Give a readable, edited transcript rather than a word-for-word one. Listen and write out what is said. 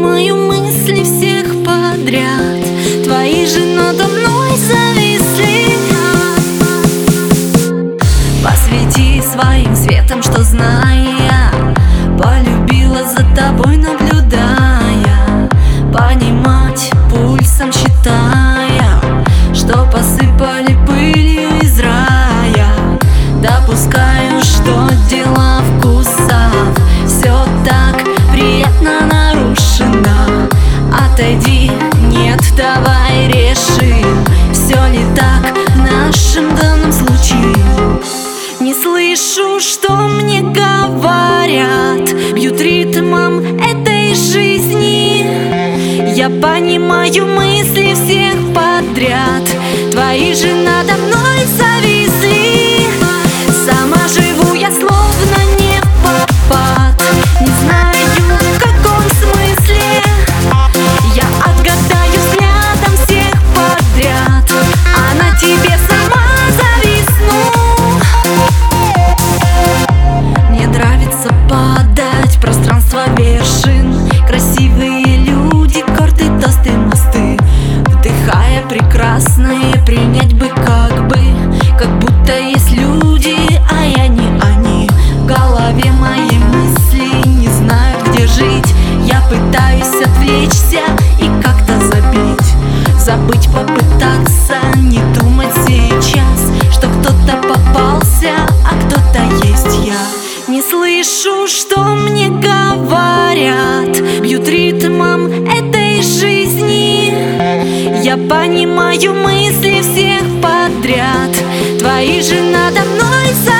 понимаю мысли всех подряд. Твои же надо мной зависли. Посвети своим светом, что зная, полюбила за тобой, наблюдая. Понимать пульсом, считая, что посыпали пылью из рая. Допускаю, что дела вкусов все так приятно нарушено. Отойди, нет, давай решим, все ли так в нашем данном случае. Не слышу, что мне говорят, бьют ритмом этой жизни. Я понимаю мысли всех подряд. Твои же надо мной зависли. Сама живу я словно не в попад. Не знаю, в каком смысле. Я отгадаю взглядом всех подряд, а на тебе сама зависну. Мне нравится падать в пространство вершин. Красивые люди, корты, тосты, мосты. Вдыхая прекрасное, принять бы как будто есть люди, а я не они. В голове мои мысли не знают, где жить. Я пытаюсь отвлечься и как-то забыть, попытаться не думать сейчас, что кто-то попался, а кто-то есть я. Не слышу, что мне говорят, бьют ритмом этой жизни. Я понимаю мысли всех подряд. Твои же надо мной